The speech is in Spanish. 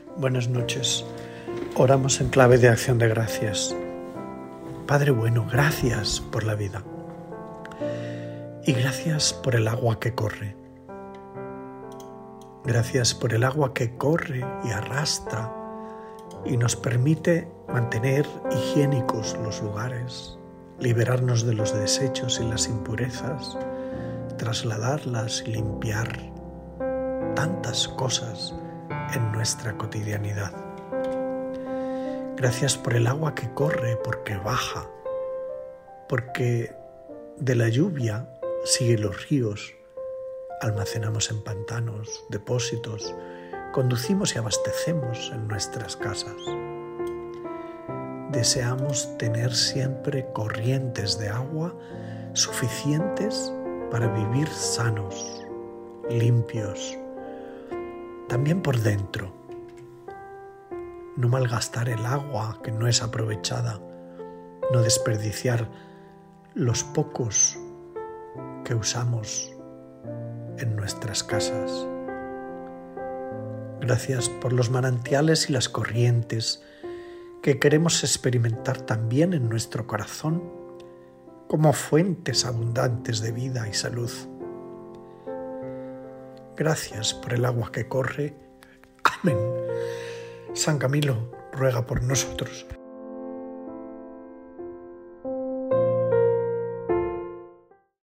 Buenas noches. Oramos en clave de acción de gracias. Padre bueno, gracias por la vida. Y gracias por el agua que corre. Gracias por el agua que corre y arrastra y nos permite mantener higiénicos los lugares, liberarnos de los desechos y las impurezas, trasladarlas y limpiar tantas cosas en nuestra cotidianidad. Gracias por el agua que corre porque baja, porque de la lluvia siguen los ríos, almacenamos en pantanos, depósitos, conducimos y abastecemos en nuestras casas. Deseamos tener siempre corrientes de agua suficientes para vivir sanos, limpios, también por dentro. No malgastar el agua que no es aprovechada, no desperdiciar los pocos que usamos en nuestras casas. Gracias por los manantiales y las corrientes que queremos experimentar también en nuestro corazón como fuentes abundantes de vida y salud. Gracias por el agua que corre. Amén. San Camilo, ruega por nosotros.